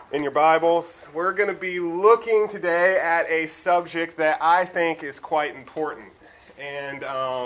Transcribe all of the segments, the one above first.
in your Bibles, we're going to be looking today at a subject that I think is quite important. And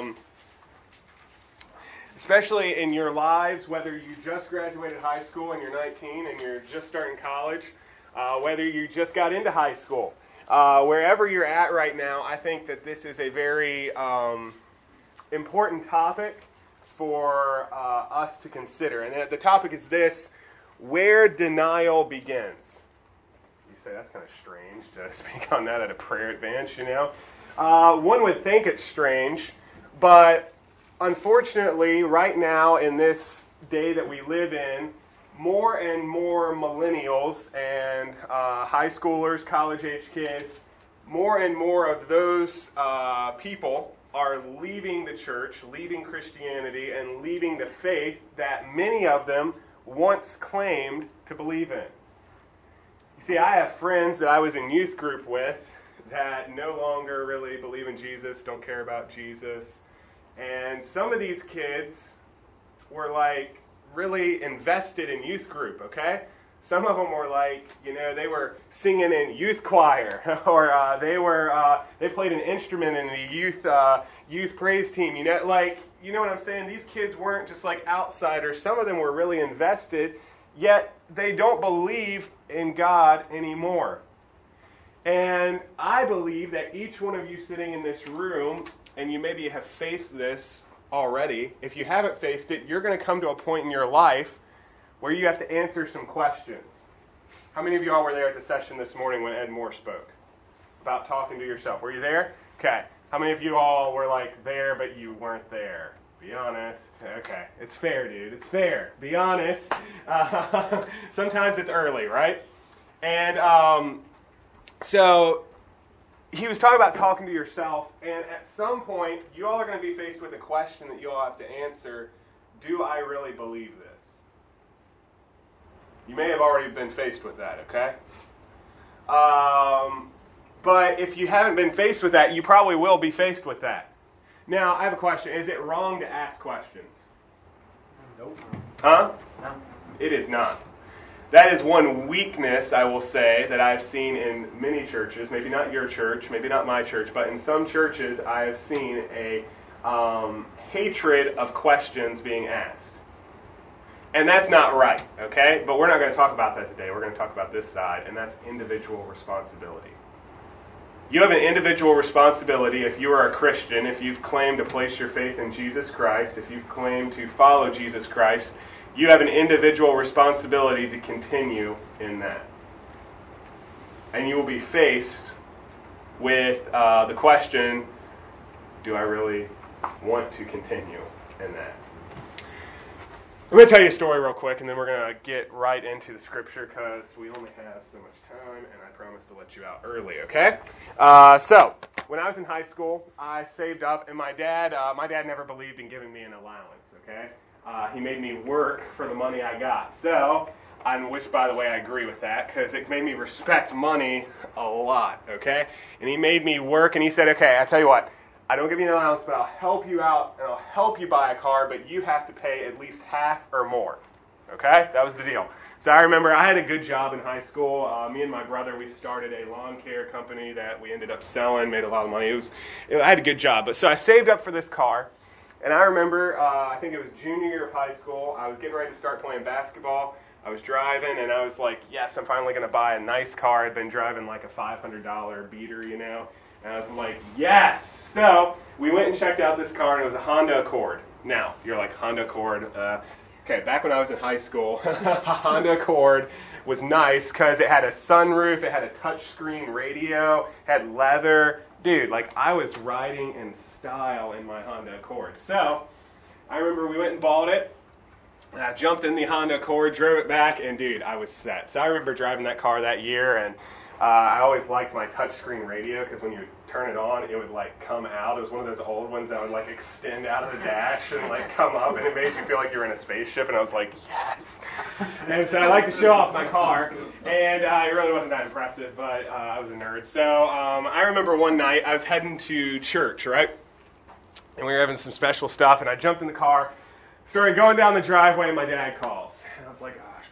especially in your lives, whether you just graduated high school and you're 19 and you're just starting college, whether you just got into high school, wherever you're at right now, I think that this is a very important topic for us to consider. And the topic is this: where denial begins. You say, that's kind of strange to speak on that at a prayer advance, you know. One would think it's strange, but unfortunately, right now in this day that we live in, more and more millennials and high schoolers, college-age kids, more and more of those people are leaving the church, leaving Christianity, and leaving the faith that many of them once claimed to believe in. You see, I have friends that I was in youth group with that no longer really believe in Jesus, don't care about Jesus. And some of these kids were like really invested in youth group, okay? Some of them were like, you know, they were singing in youth choir, or they played an instrument in the youth praise team. You know, like, you know what I'm saying? These kids weren't just like outsiders. Some of them were really invested, yet they don't believe in God anymore. And I believe that each one of you sitting in this room, and you maybe have faced this already, if you haven't faced it, you're going to come to a point in your life where you have to answer some questions. How many of you all were there at the session this morning when Ed Moore spoke about talking to yourself? Were you there? Okay. How many of you all were like there but you weren't there? Be honest. Okay. It's fair, dude. It's fair. Be honest. Sometimes it's early, right? And so he was talking about talking to yourself, and at some point you all are going to be faced with a question that you all have to answer. Do I really believe this? You may have already been faced with that, okay? But if you haven't been faced with that, you probably will be faced with that. Now, I have a question. Is it wrong to ask questions? Nope. Huh? No. It is not. That is one weakness, I will say, that I've seen in many churches. Maybe not your church, maybe not my church, but in some churches I have seen a hatred of questions being asked. And that's not right, okay? But we're not going to talk about that today. We're going to talk about this side, and that's individual responsibility. You have an individual responsibility if you are a Christian, if you've claimed to place your faith in Jesus Christ, if you've claimed to follow Jesus Christ, you have an individual responsibility to continue in that. And you will be faced with the question, do I really want to continue in that? I'm going to tell you a story real quick, and then we're going to get right into the scripture because we only have so much time, and I promise to let you out early, okay? So, when I was in high school, I saved up, and my dad never believed in giving me an allowance, okay? He made me work for the money I got. So, which, by the way, I agree with that, because it made me respect money a lot, okay? And he made me work, and he said, okay, I'll tell you what, I don't give you an allowance, but I'll help you out, and I'll help you buy a car, but you have to pay at least half or more. Okay? That was the deal. So I remember I had a good job in high school. Me and my brother, we started a lawn care company that we ended up selling, made a lot of money. I had a good job. But so I saved up for this car, and I remember, I think it was junior year of high school. I was getting ready to start playing basketball. I was driving, and I was like, yes, I'm finally going to buy a nice car. I'd been driving like a $500 beater, you know. And I was like, yes! So, we went and checked out this car, and it was a Honda Accord. Now, you're like, Honda Accord. Okay, back when I was in high school, a Honda Accord was nice because it had a sunroof, it had a touchscreen radio, had leather. Dude, like, I was riding in style in my Honda Accord. So, I remember we went and bought it. And I jumped in the Honda Accord, drove it back, and dude, I was set. So I remember driving that car that year, and I always liked my touchscreen radio because when you turn it on, it would like come out. It was one of those old ones that would like extend out of the dash and like come up, and it made you feel like you were in a spaceship. And I was like, yes. And so I like to show off my car, and it really wasn't that impressive, but I was a nerd. So I remember one night I was heading to church, right? And we were having some special stuff, and I jumped in the car, started going down the driveway, and my dad calls. And I was like, gosh,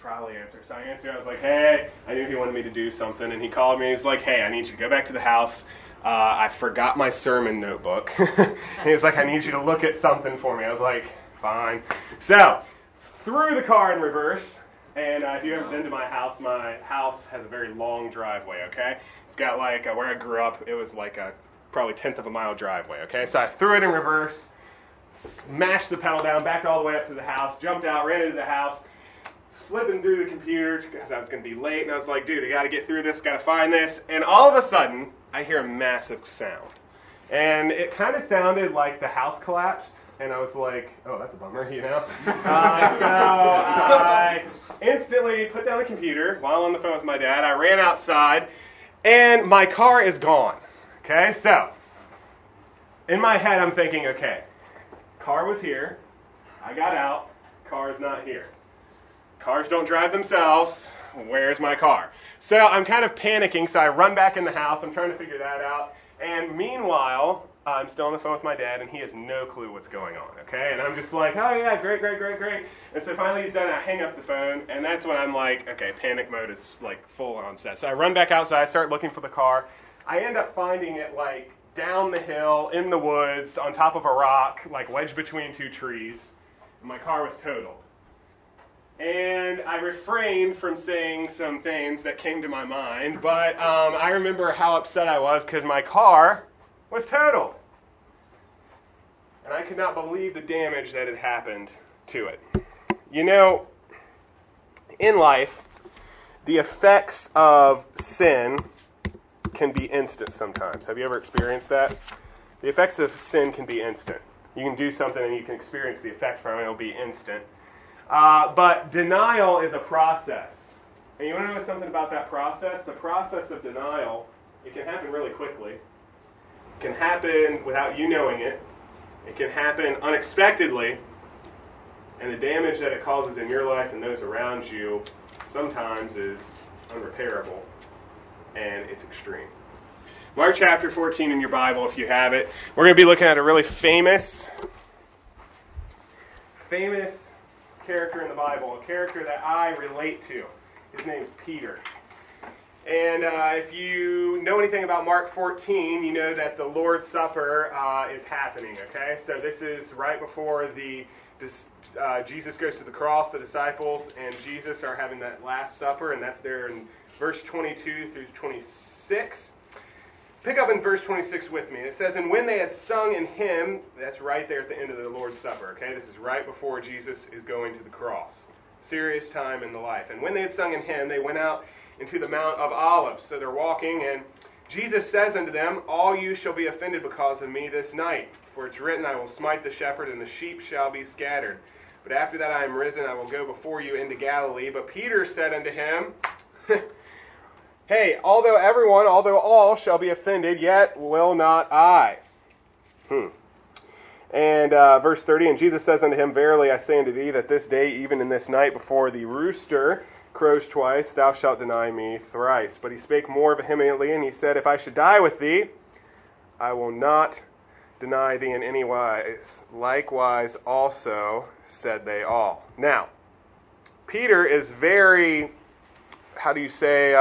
should probably answer. So I answered. I was like, hey, I knew he wanted me to do something, and he called me. He's like, hey, I need you to go back to the house. I forgot my sermon notebook. And he was like, I need you to look at something for me. I was like, fine. So, threw the car in reverse, and if you've ever been to my house has a very long driveway, okay? It's got like, where I grew up, it was like a probably 1/10 of a mile driveway, okay? So I threw it in reverse, smashed the pedal down, backed all the way up to the house, jumped out, ran into the house, flipping through the computer because I was going to be late, and I was like, dude, I got to get through this, got to find this, and all of a sudden, I hear a massive sound. And it kind of sounded like the house collapsed, and I was like, oh, that's a bummer, you know? So I instantly put down the computer while on the phone with my dad. I ran outside, and my car is gone. Okay, so in my head I'm thinking, okay, car was here, I got out, car is not here. Cars don't drive themselves, where's my car? So I'm kind of panicking, so I run back in the house, I'm trying to figure that out, and meanwhile, I'm still on the phone with my dad, and he has no clue what's going on, okay? And I'm just like, oh yeah, great. And so finally he's done, I hang up the phone, and that's when I'm like, okay, panic mode is like full on set. So I run back outside, start looking for the car. I end up finding it like down the hill, in the woods, on top of a rock, like wedged between two trees. And my car was totaled. And I refrained from saying some things that came to my mind, but I remember how upset I was because my car was totaled. And I could not believe the damage that had happened to it. You know, in life, the effects of sin can be instant sometimes. Have you ever experienced that? The effects of sin can be instant. You can do something and you can experience the effects from it. It'll be instant. But denial is a process. And you want to know something about that process? The process of denial, it can happen really quickly. It can happen without you knowing it. It can happen unexpectedly. And the damage that it causes in your life and those around you sometimes is unrepairable. And it's extreme. Mark chapter 14 in your Bible, if you have it. We're going to be looking at a really famous character in the Bible, a character that I relate to. His name's Peter. And if you know anything about Mark 14, you know that the Lord's Supper is happening, okay? So this is right before Jesus goes to the cross, the disciples and Jesus are having that Last Supper, and that's there in verse 22 through 26. Pick up in verse 26 with me. It says, and when they had sung an hymn, that's right there at the end of the Lord's Supper, okay? This is right before Jesus is going to the cross. Serious time in the life. And when they had sung an hymn, they went out into the Mount of Olives. So they're walking, and Jesus says unto them, all you shall be offended because of me this night. For it's written, I will smite the shepherd, and the sheep shall be scattered. But after that I am risen, I will go before you into Galilee. But Peter said unto him, hey, although all shall be offended, yet will not I. And verse 30, and Jesus says unto him, verily I say unto thee, that this day, even in this night, before the rooster crows twice, thou shalt deny me thrice. But he spake more vehemently, and he said, if I should die with thee, I will not deny thee in any wise. Likewise also said they all. Now, Peter is very, he's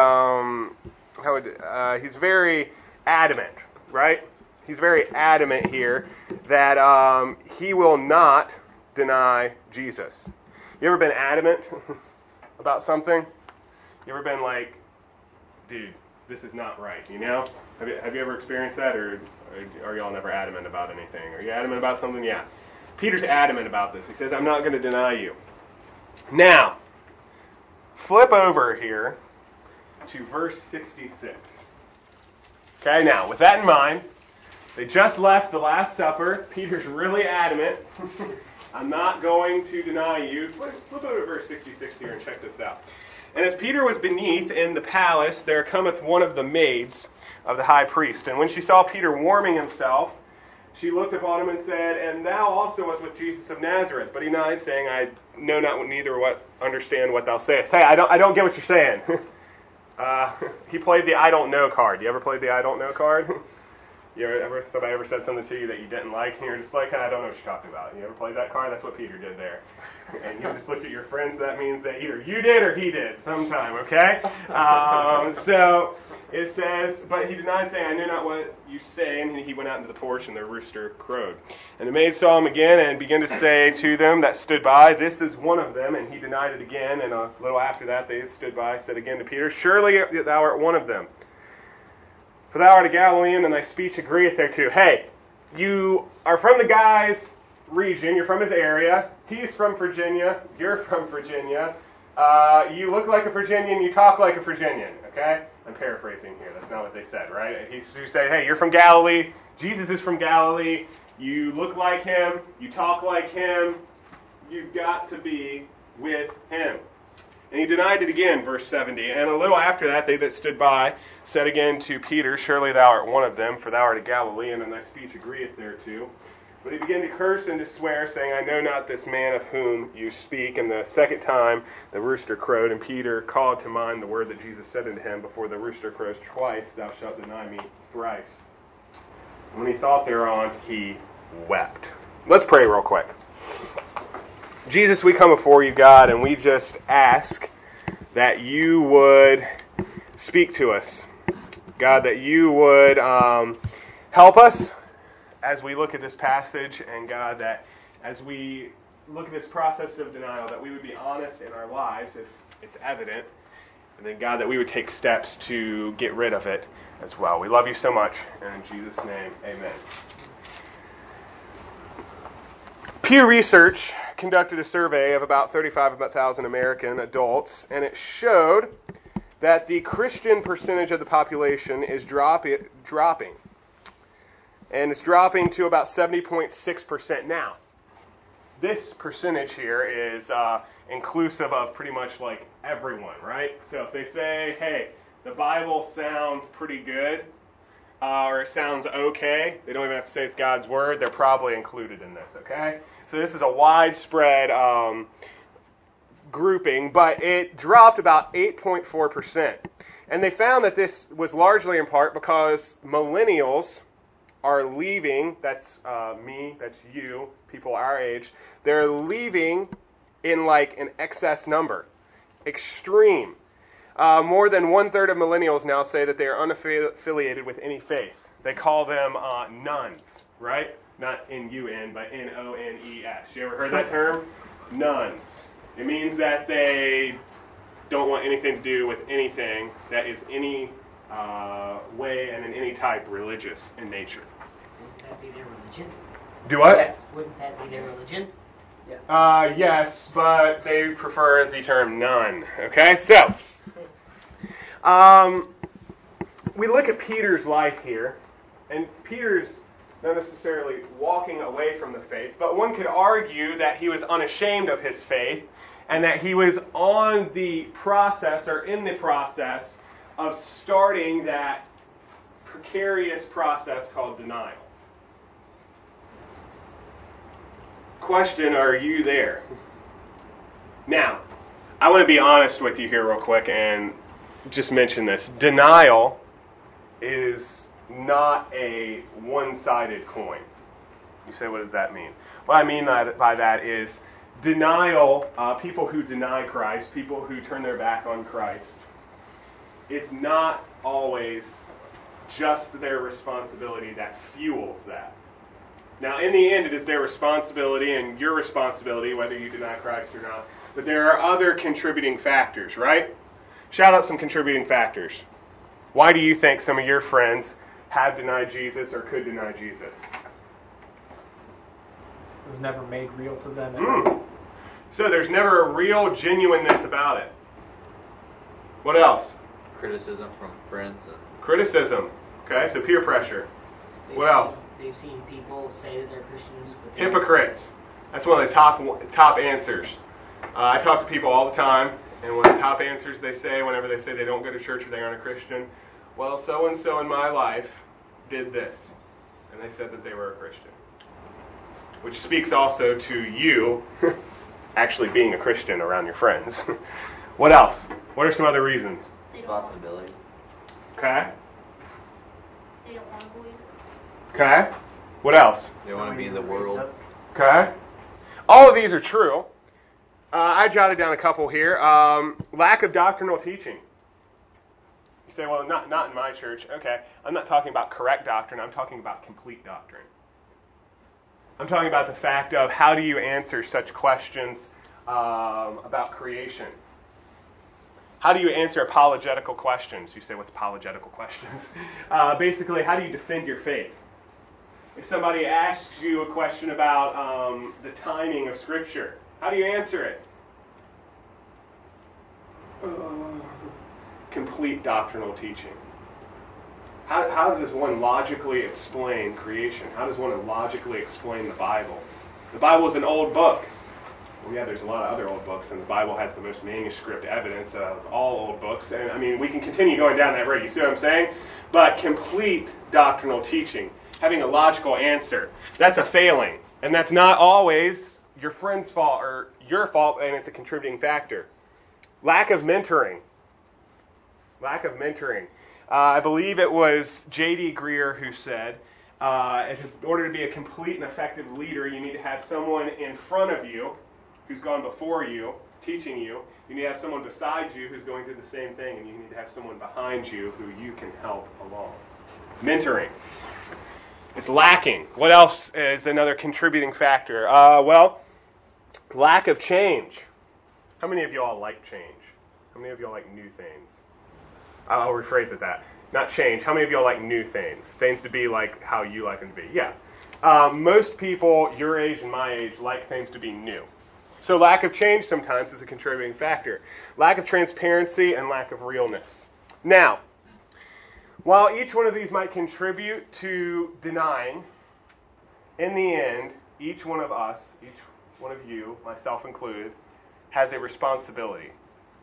very adamant, right? He's very adamant here that he will not deny Jesus. You ever been adamant about something? You ever been like, dude, this is not right, you know? Have you ever experienced that, or are y'all never adamant about anything? Are you adamant about something? Yeah. Peter's adamant about this. He says, I'm not going to deny you. Now, flip over here to verse 66. Okay, now, with that in mind, they just left the Last Supper. Peter's really adamant. I'm not going to deny you. Flip over to verse 66 here and check this out. And as Peter was beneath in the palace, there cometh one of the maids of the high priest. And when she saw Peter warming himself, she looked upon him and said, and thou also was with Jesus of Nazareth. But he denied, saying, I know not neither understand what thou sayest. Hey, I don't get what you're saying. He played the I don't know card. You ever played the I don't know card? Somebody ever said something to you that you didn't like, and you're just like, I don't know what you're talking about. You ever played that card? That's what Peter did there. And you just looked at your friends, that means that either you did or he did sometime, okay? So it says, but he denied, saying, I knew not what you say, and he went out into the porch, and the rooster crowed. And the maid saw him again, and began to say to them that stood by, this is one of them, and he denied it again, and a little after that they stood by, said again to Peter, surely thou art one of them. For thou art a Galilean, and thy speech agreeth thereto. Hey, you are from the guy's region, you're from his area, he's from Virginia, you're from Virginia, you look like a Virginian, you talk like a Virginian, okay? I'm paraphrasing here, that's not what they said, right? He said, hey, you're from Galilee, Jesus is from Galilee, you look like him, you talk like him, you've got to be with him. And he denied it again, verse 70. And a little after that, they that stood by said again to Peter, surely thou art one of them, for thou art a Galilean, and thy speech agreeth thereto. But he began to curse and to swear, saying, I know not this man of whom you speak. And the second time the rooster crowed, and Peter called to mind the word that Jesus said unto him, before the rooster crows twice, thou shalt deny me thrice. When he thought thereon, he wept. Let's pray real quick. Jesus, we come before you, God, and we just ask that you would speak to us. God, that you would help us as we look at this passage, and God, that as we look at this process of denial, that we would be honest in our lives if it's evident, and then, God, that we would take steps to get rid of it as well. We love you so much, and in Jesus' name, amen. Pew Research conducted a survey of about 35,000 American adults, and it showed that the Christian percentage of the population is dropping. And it's dropping to about 70.6% now. This percentage here is inclusive of pretty much like everyone, right? So if they say, hey, the Bible sounds pretty good, or it sounds okay, they don't even have to say it's God's Word, they're probably included in this, okay? So this is a widespread grouping, but it dropped about 8.4%. And they found that this was largely in part because millennials are leaving, that's me, that's you, people our age, they're leaving in like an excess number. Extreme. More than 1/3 of millennials now say that they are unaffiliated with any faith. They call them nuns, right? Not N-U-N, but N-O-N-E-S. You ever heard that term? Nuns. It means that they don't want anything to do with anything that is any way and in any type religious in nature. Wouldn't that be their religion? Do what? Yes. Wouldn't that be their religion? Yes, but they prefer the term nun. Okay, so we look at Peter's life here, and Peter's not necessarily walking away from the faith, but one could argue that he was unashamed of his faith, and that he was on the process, or in the process, of starting that precarious process called denial. Question, are you there? Now, I want to be honest with you here real quick and just mention this. Denial is not a one-sided coin. You say, what does that mean? What I mean by that is denial, people who deny Christ, people who turn their back on Christ, it's not always just their responsibility that fuels that. Now, in the end, it is their responsibility and your responsibility, whether you deny Christ or not. But there are other contributing factors, right? Shout out some contributing factors. Why do you think some of your friends have denied Jesus or could deny Jesus? It was never made real to them. So there's never a real genuineness about it. What else? Criticism from friends. Criticism. Okay, so peer pressure. What else? They've seen people say that they're Christians. But Hypocrites. That's one of the top answers. I talk to people all the time, and one of the top answers they say whenever they say they don't go to church or they aren't a Christian, well, so-and-so in my life did this. And they said that they were a Christian. Which speaks also to you actually being a Christian around your friends. What else? What are some other reasons? Responsibility. Okay. They don't want to believe Okay. What else? They want to be in the world. Okay. All of these are true. I jotted down a couple here. Lack of doctrinal teaching. You say, well, not in my church. Okay. I'm not talking about correct doctrine. I'm talking about complete doctrine. I'm talking about the fact of how do you answer such questions about creation. How do you answer apologetical questions? You say, what's apologetical questions? Basically, how do you defend your faith? If somebody asks you a question about the timing of Scripture, how do you answer it? Complete doctrinal teaching. How does one logically explain creation? How does one logically explain the Bible? The Bible is an old book. Well, yeah, there's a lot of other old books, and the Bible has the most manuscript evidence of all old books. And I mean, we can continue going down that road. You see what I'm saying? But complete doctrinal teaching, having a logical answer, that's a failing. And that's not always your friend's fault or your fault, and it's a contributing factor. Lack of mentoring. Lack of mentoring. I believe it was J.D. Greer who said, in order to be a complete and effective leader, you need to have someone in front of you who's gone before you, teaching you. You need to have someone beside you who's going through the same thing, and you need to have someone behind you who you can help along. Mentoring. It's lacking. What else is another contributing factor? Well, lack of change. How many of y'all like change? How many of y'all like new things? I'll rephrase it that. Not change. How many of y'all like new things? Things to be like how you like them to be. Yeah. Most people your age and my age like things to be new. So lack of change sometimes is a contributing factor. Lack of transparency and lack of realness. Now, while each one of these might contribute to denying, in the end, each one of us, each one of you, myself included, has a responsibility.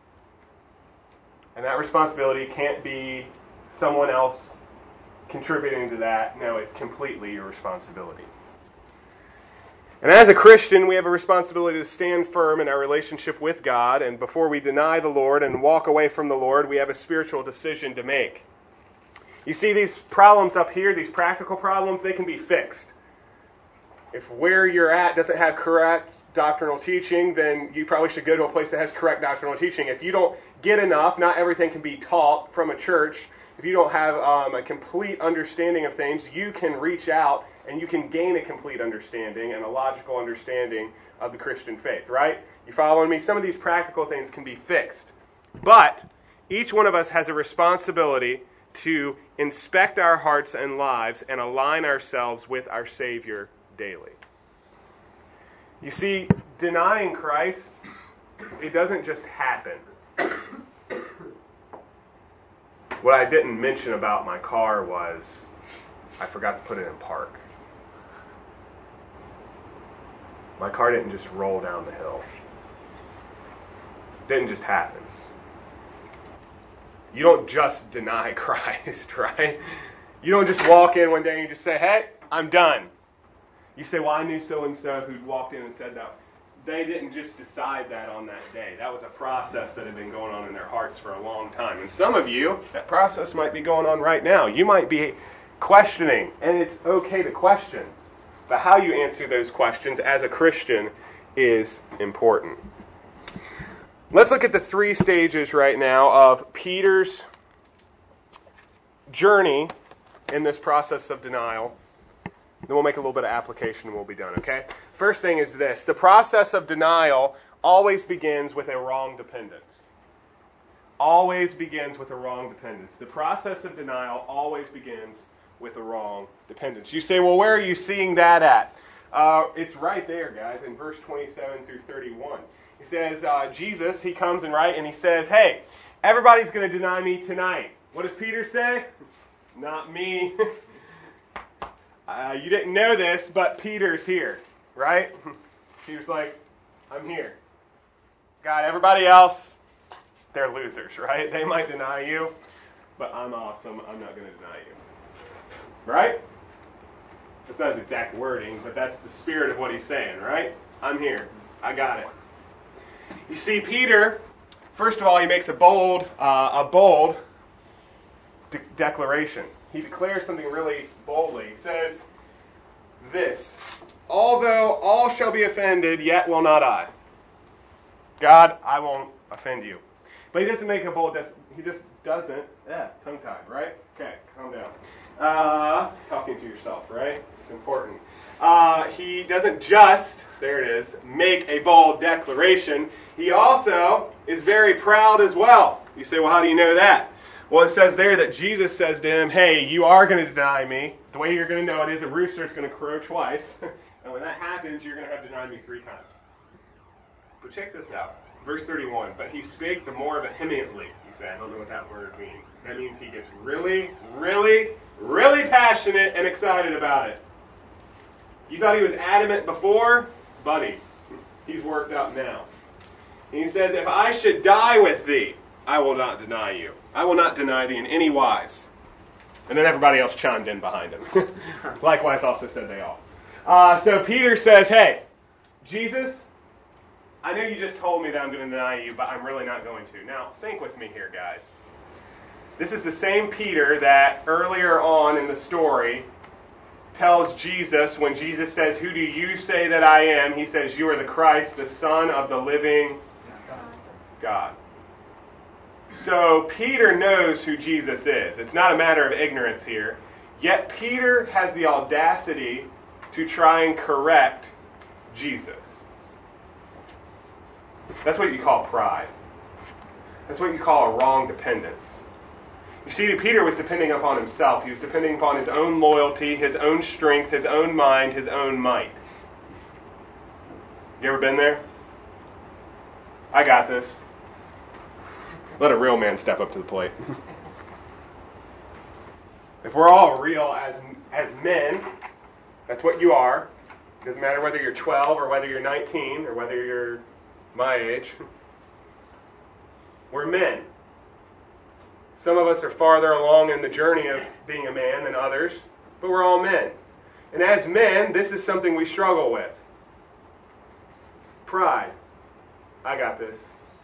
And that responsibility can't be someone else contributing to that. No, it's completely your responsibility. And as a Christian, we have a responsibility to stand firm in our relationship with God, and before we deny the Lord and walk away from the Lord, we have a spiritual decision to make. You see these problems up here, these practical problems, they can be fixed. If where you're at doesn't have correct doctrinal teaching, then you probably should go to a place that has correct doctrinal teaching. If you don't get enough, not everything can be taught from a church. If you don't have a complete understanding of things, you can reach out and you can gain a complete understanding and a logical understanding of the Christian faith, right? You following me? Some of these practical things can be fixed. But each one of us has a responsibility to inspect our hearts and lives and align ourselves with our Savior daily. You see, denying Christ, it doesn't just happen. What I didn't mention about my car was I forgot to put it in park. My car didn't just roll down the hill. It didn't just happen. You don't just deny Christ, right? You don't just walk in one day and you just say, hey, I'm done. You say, well, I knew so-and-so who'd walked in and said that. They didn't just decide that on that day. That was a process that had been going on in their hearts for a long time. And some of you, that process might be going on right now. You might be questioning, and it's okay to question. But how you answer those questions as a Christian is important. Let's look at the 3 stages right now of Peter's journey in this process of denial. Then we'll make a little bit of application and we'll be done, okay? First thing is this. The process of denial always begins with a wrong dependence. Always begins with a wrong dependence. The process of denial always begins with a wrong dependence. You say, well, where are you seeing that at? It's right there, guys, in verse 27 through 31. He says, Jesus, he comes and he says, hey, everybody's going to deny me tonight. What does Peter say? Not me. You didn't know this, but Peter's here, right? Peter's like, I'm here. God, everybody else, they're losers, right? They might deny you, but I'm awesome. I'm not going to deny you. Right? That's not his exact wording, but that's the spirit of what he's saying, right? I'm here. I got it. You see, Peter, first of all, he makes a bold declaration. he declares something really boldly. He says this, although all shall be offended, yet will not I. God, I won't offend you. But he doesn't make a bold, he just doesn't, tongue-tied, right? Okay, calm down. Talking to yourself, right? It's important. He doesn't just, there it is, make a bold declaration. He also is very proud as well. You say, well, how do you know that? Well, it says there that Jesus says to him, hey, you are going to deny me. The way you're going to know it is a rooster is going to crow twice. And when that happens, you're going to have denied me 3 times. But check this out. Verse 31, but he spake the more vehemently. He said, I don't know what that word means. That means he gets really, really, really passionate and excited about it. You thought he was adamant before? Buddy, he's worked up now. And he says, if I should die with thee, I will not deny you. I will not deny thee in any wise. And then everybody else chimed in behind him. Likewise also said they all. So Peter says, hey, Jesus, I know you just told me that I'm going to deny you, but I'm really not going to. Now, think with me here, guys. This is the same Peter that earlier on in the story tells Jesus, when Jesus says, who do you say that I am? He says, you are the Christ, the Son of the living God. So Peter knows who Jesus is. It's not a matter of ignorance here. Yet Peter has the audacity to try and correct Jesus. That's what you call pride. That's what you call a wrong dependence. You see, Peter was depending upon himself. He was depending upon his own loyalty, his own strength, his own mind, his own might. You ever been there? I got this. Let a real man step up to the plate. If we're all real as men, that's what you are. It doesn't matter whether you're 12 or whether you're 19 or whether you're my age. We're men. Some of us are farther along in the journey of being a man than others, but we're all men. And as men, this is something we struggle with. Pride. I got this.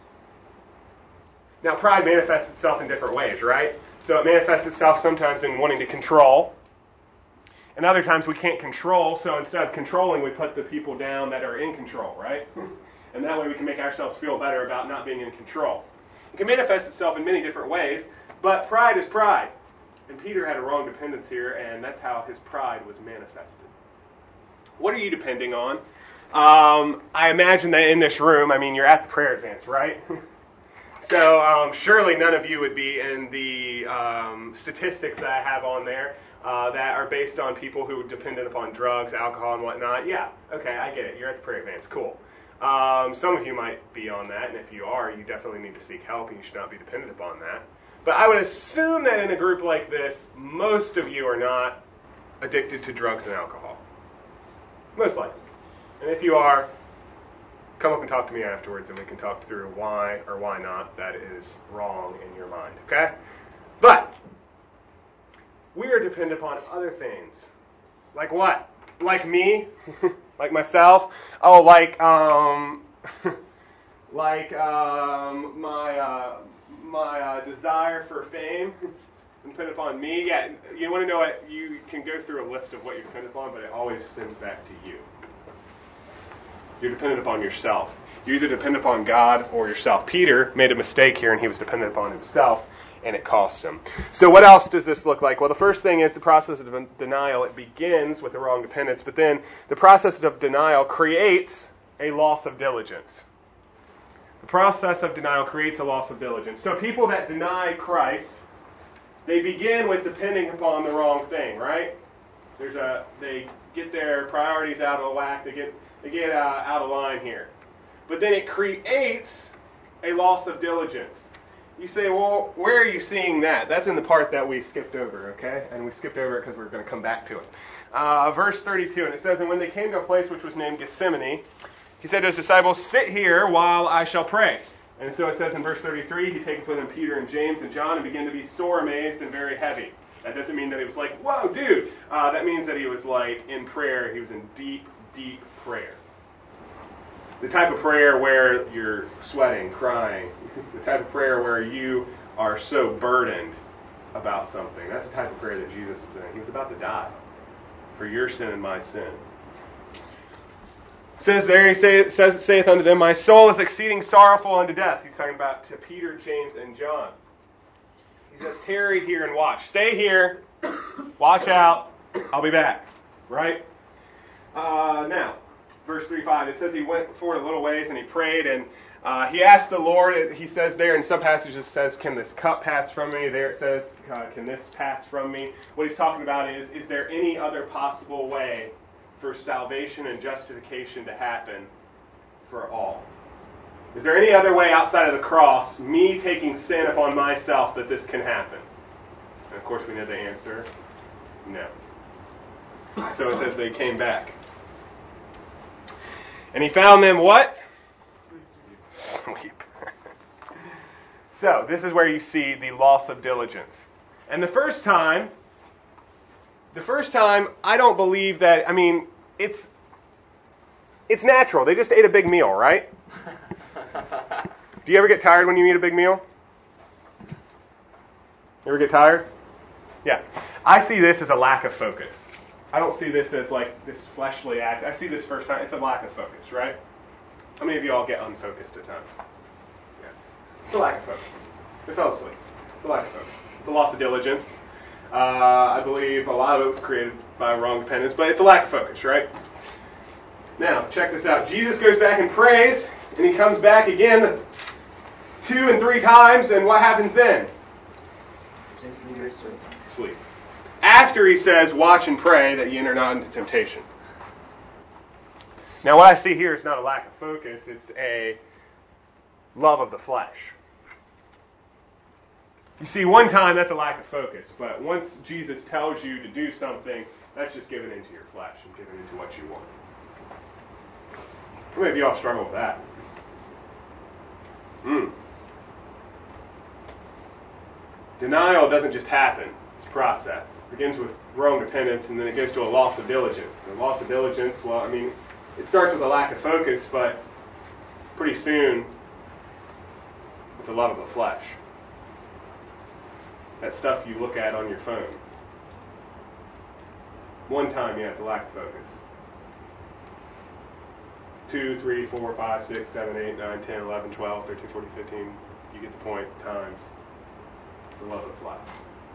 Now, pride manifests itself in different ways, right? So it manifests itself sometimes in wanting to control. And other times we can't control, so instead of controlling, we put the people down that are in control, right? And that way we can make ourselves feel better about not being in control. It can manifest itself in many different ways, but pride is pride. And Peter had a wrong dependence here, and that's how his pride was manifested. What are you depending on? I imagine that in this room, you're at the prayer advance, right? So surely none of you would be in the statistics that I have on there that are based on people who depended upon drugs, alcohol, and whatnot. Yeah, okay, I get it. You're at the prayer advance. Cool. Some of you might be on that, and if you are, you definitely need to seek help, and you should not be dependent upon that. But I would assume that in a group like this, most of you are not addicted to drugs and alcohol. Most likely. And if you are, come up and talk to me afterwards, and we can talk through why or why not that is wrong in your mind, okay? But we are dependent upon other things. Like what? Like me? Like myself? Oh, like my desire for fame dependent upon me. Yeah, you want to know what? You can go through a list of what you're dependent upon, but it always stems back to you. You're dependent upon yourself. You're either dependent upon God or yourself. Peter made a mistake here, and he was dependent upon himself, and it cost him. So what else does this look like? Well, the first thing is the process of denial. It begins with the wrong dependence, but then the process of denial creates a loss of diligence. The process of denial creates a loss of diligence. So people that deny Christ, they begin with depending upon the wrong thing, right? They get their priorities out of whack. They get out of line here. But then it creates a loss of diligence. You say, well, where are you seeing that? That's in the part that we skipped over, okay? And we skipped over it because we're going to come back to it. Verse 32, and it says, and when they came to a place which was named Gethsemane, he said to his disciples, sit here while I shall pray. And so it says in verse 33, he takes with him Peter and James and John and began to be sore amazed and very heavy. That doesn't mean that he was like, whoa, dude. That means that he was like in prayer. He was in deep, deep prayer. The type of prayer where you're sweating, crying. The type of prayer where you are so burdened about something. That's the type of prayer that Jesus was in. He was about to die for your sin and my sin. It says there, saith unto them, my soul is exceeding sorrowful unto death. He's talking about to Peter, James, and John. He says, tarry here and watch. Stay here. Watch out. I'll be back. Right? Now, verse 3-5, it says he went forward a little ways and he prayed and he asked the Lord, he says there in some passages it says, can this cup pass from me? There it says, can this pass from me? What he's talking about is there any other possible way for salvation and justification to happen for all? Is there any other way outside of the cross, me taking sin upon myself, that this can happen? And of course we know the answer, no. So it says they came back. And he found them what? Sleep. So, this is where you see the loss of diligence. And the first time, I don't believe that, it's natural. They just ate a big meal, right? Do you ever get tired when you eat a big meal? You ever get tired? Yeah. I see this as a lack of focus. I don't see this as like this fleshly act. I see this first time, it's a lack of focus, right? How many of you all get unfocused at times? Yeah. It's a lack of focus. They fell asleep. It's a lack of focus. It's a loss of diligence. I believe a lot of it was created by wrong dependence, but it's a lack of focus, right? Now, check this out. Jesus goes back and prays, and he comes back again 2 and 3 times, and what happens then? Sleep. After he says, watch and pray that ye enter not into temptation. Now what I see here is not a lack of focus, it's a love of the flesh. You see, one time that's a lack of focus, but once Jesus tells you to do something, that's just giving into your flesh and giving into what you want. How many of you all struggle with that? Denial doesn't just happen. It's a process. It begins with wrong dependence, and then it goes to a loss of diligence. The loss of diligence, it starts with a lack of focus, but pretty soon, it's a love of the flesh. That stuff you look at on your phone. One time, it's a lack of focus. 2, 3, 4, 5, 6, 7, 8, 9, 10, 11, 12, 13, 14, 15, you get the point, times the love of the flesh.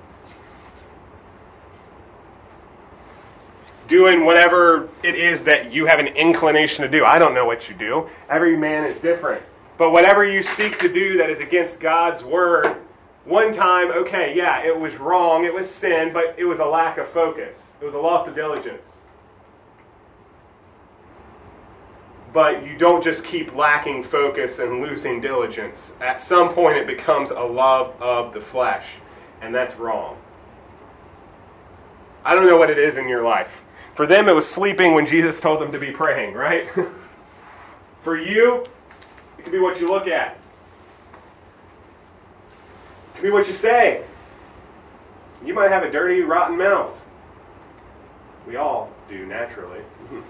Doing whatever it is that you have an inclination to do. I don't know what you do. Every man is different. But whatever you seek to do that is against God's word, one time, it was wrong, it was sin, but it was a lack of focus. It was a loss of diligence. But you don't just keep lacking focus and losing diligence. At some point it becomes a love of the flesh, and that's wrong. I don't know what it is in your life. For them, it was sleeping when Jesus told them to be praying, right? For you, it could be what you look at. It could be what you say. You might have a dirty, rotten mouth. We all do, naturally.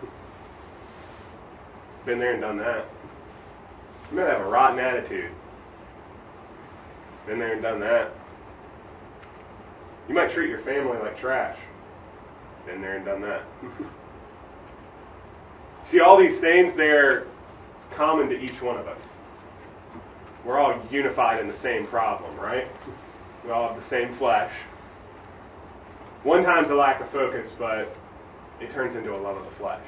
Been there and done that. You might have a rotten attitude. Been there and done that. You might treat your family like trash. Been there and done that. See, all these things, they're common to each one of us. We're all unified in the same problem, right? We all have the same flesh. One time's a lack of focus, but it turns into a love of the flesh.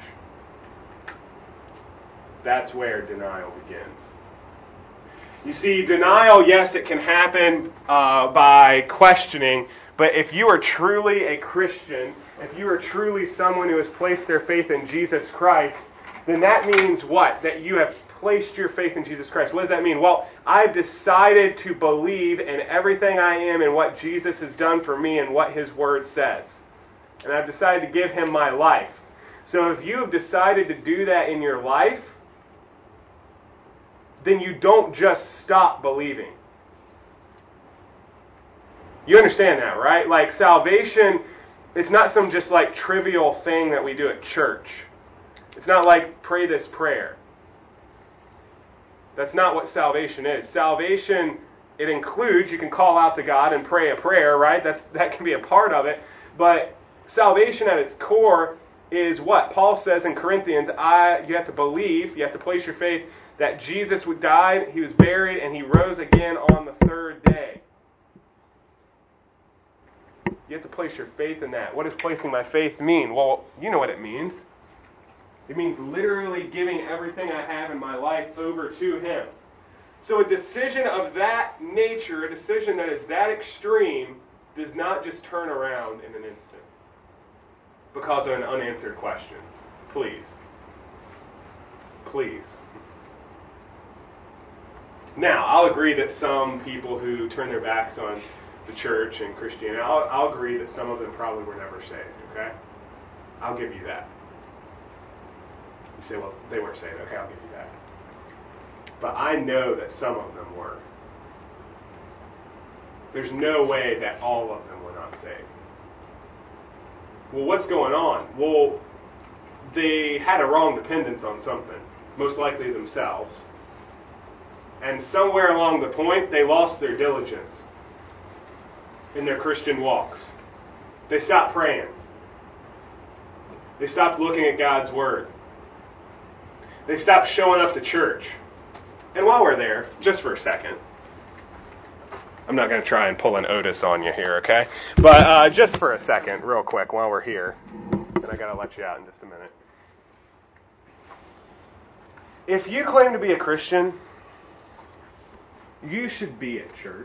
That's where denial begins. You see, denial, yes, it can happen by questioning, but if you are truly a Christian, if you are truly someone who has placed their faith in Jesus Christ, then that means what? That you have placed your faith in Jesus Christ. What does that mean? Well, I've decided to believe in everything I am and what Jesus has done for me and what His Word says. And I've decided to give Him my life. So if you have decided to do that in your life, then you don't just stop believing. You understand that, right? Like salvation, it's not some just like trivial thing that we do at church. It's not like pray this prayer. That's not what salvation is. Salvation It includes, you can call out to God and pray a prayer, right? That can be a part of it. But salvation at its core is what? Paul says in Corinthians, you have to believe, you have to place your faith that Jesus died, he was buried, and he rose again on the third day. You have to place your faith in that. What does placing my faith mean? Well, you know what it means. It means literally giving everything I have in my life over to him. So a decision of that nature, a decision that is that extreme, does not just turn around in an instant because of an unanswered question. Please. Please. Now, I'll agree that some people who turn their backs on the church and Christianity, I'll agree that some of them probably were never saved, okay? I'll give you that. You say, well, they weren't saved. Okay, I'll give you that. But I know that some of them were. There's no way that all of them were not saved. Well, what's going on? Well, they had a wrong dependence on something, most likely themselves. And somewhere along the point, they lost their diligence in their Christian walks. They stopped praying. They stopped looking at God's Word. They stopped showing up to church. And while we're there, just for a second, I'm not going to try and pull an Otis on you here, okay? But just for a second, real quick, while we're here, and I got to let you out in just a minute. If you claim to be a Christian, you should be at church.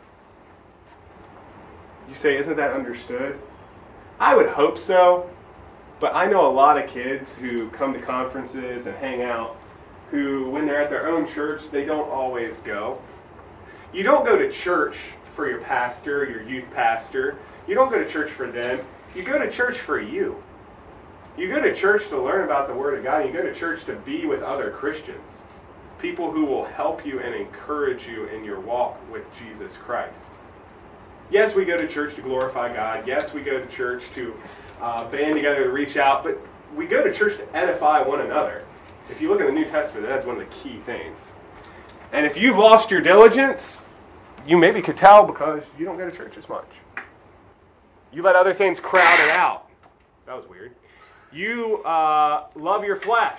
You say, isn't that understood? I would hope so, but I know a lot of kids who come to conferences and hang out who, when they're at their own church, they don't always go. You don't go to church for your pastor, your youth pastor. You don't go to church for them. You go to church for you. You go to church to learn about the Word of God. And you go to church to be with other Christians, people who will help you and encourage you in your walk with Jesus Christ. Yes, we go to church to glorify God. Yes, we go to church to band together to reach out. But we go to church to edify one another. If you look at the New Testament, that's one of the key things. And if you've lost your diligence, you maybe could tell because you don't go to church as much. You let other things crowd it out. That was weird. You love your flesh.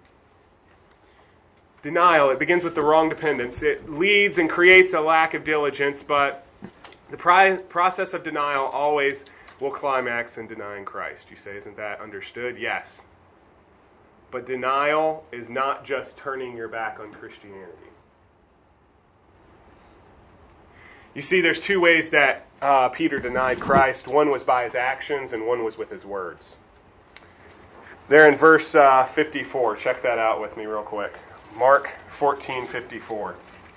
Denial, it begins with the wrong dependence. It leads and creates a lack of diligence, but the process of denial always will climax in denying Christ. You say, isn't that understood? Yes. But denial is not just turning your back on Christianity. You see, there's two ways that Peter denied Christ. One was by his actions, and one was with his words. There in verse 54, check that out with me real quick. Mark 14:54.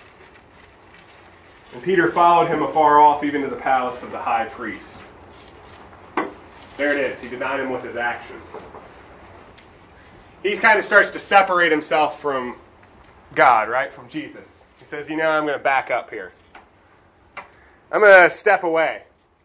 And Peter followed him afar off, even to the palace of the high priest. There it is. He denied him with his actions. He kind of starts to separate himself from God, right? From Jesus. He says, I'm going to back up here. I'm going to step away.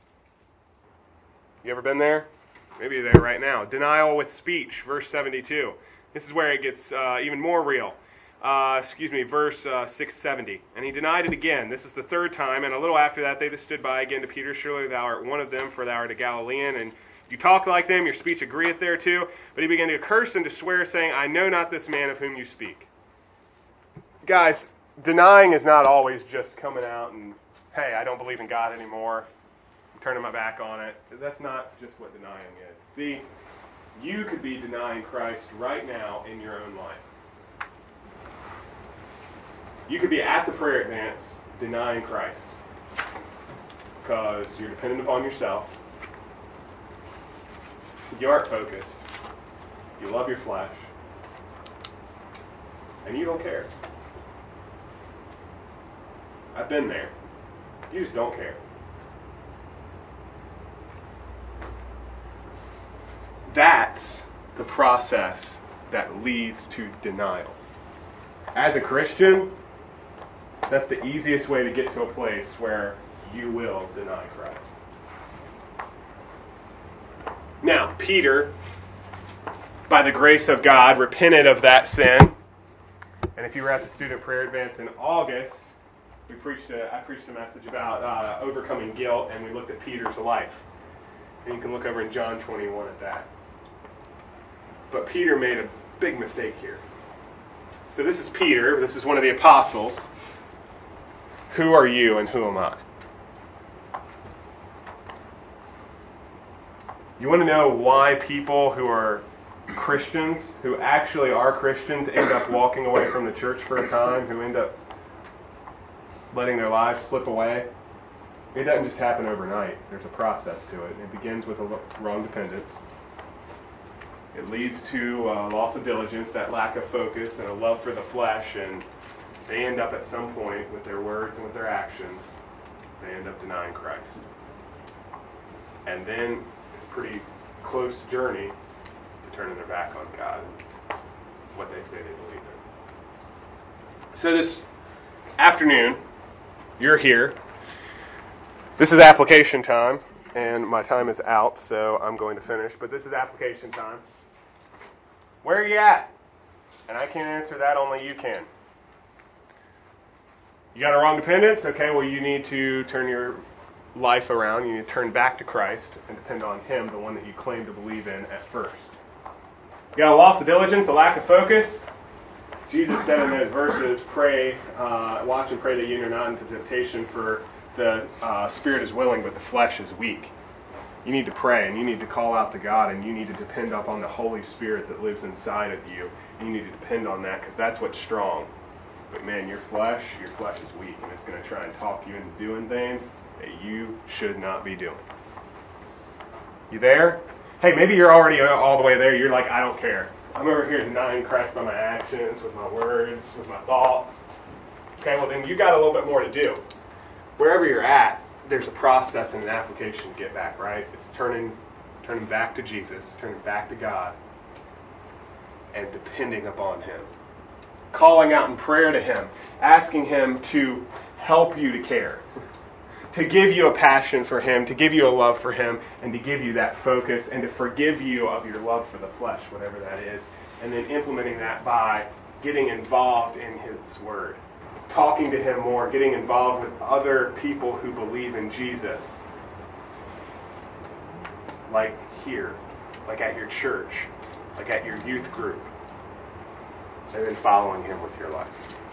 You ever been there? Maybe you're there right now. Denial with speech, verse 72. This is where it gets even more real. Verse 670. And he denied it again. This is the third time. And a little after that, they stood by again to Peter. Surely thou art one of them, for thou art a Galilean. And you talk like them, your speech agreeth thereto. But he began to curse and to swear, saying, I know not this man of whom you speak. Guys, denying is not always just coming out and, hey, I don't believe in God anymore. I'm turning my back on it. That's not just what denying is. See, you could be denying Christ right now in your own life. You could be at the prayer advance denying Christ because you're dependent upon yourself. You aren't focused. You love your flesh. And you don't care. I've been there. You just don't care. That's the process that leads to denial. As a Christian, that's the easiest way to get to a place where you will deny Christ. Now, Peter, by the grace of God, repented of that sin. And if you were at the student prayer advance in August, I preached a message about overcoming guilt, and we looked at Peter's life. And you can look over in John 21 at that. But Peter made a big mistake here. So this is Peter. This is one of the apostles. Who are you and who am I? You want to know why people who are Christians, who actually are Christians, end up walking away from the church for a time, who end up letting their lives slip away? It doesn't just happen overnight. There's a process to it. It begins with a wrong dependence. It leads to loss of diligence, that lack of focus, and a love for the flesh, and they end up at some point with their words and with their actions, they end up denying Christ. And then it's a pretty close journey to turning their back on God and what they say they believe in. So this afternoon, you're here. This is application time, and my time is out, so I'm going to finish, but this is application time. Where are you at? And I can't answer that, only you can. You got a wrong dependence? Okay, well, you need to turn your life around. You need to turn back to Christ and depend on Him, the one that you claim to believe in at first. You got a loss of diligence, a lack of focus? Jesus said in those verses, pray, watch and pray that you enter not into temptation, for the spirit is willing, but the flesh is weak. You need to pray, and you need to call out to God, and you need to depend upon the Holy Spirit that lives inside of you. You need to depend on that, because that's what's strong. But man, your flesh is weak, and it's going to try and talk you into doing things that you should not be doing. You there? Hey, maybe you're already all the way there. You're like, I don't care. I'm over here denying Christ by my actions, with my words, with my thoughts. Okay, well then you got a little bit more to do. Wherever you're at, there's a process and an application to get back, right? It's turning back to Jesus, turning back to God, and depending upon Him. Calling out in prayer to Him, asking Him to help you to care, to give you a passion for Him, to give you a love for Him, and to give you that focus, and to forgive you of your love for the flesh, whatever that is, and then implementing that by getting involved in His Word. Talking to Him more, getting involved with other people who believe in Jesus. Like here, like at your church, like at your youth group. And then following Him with your life.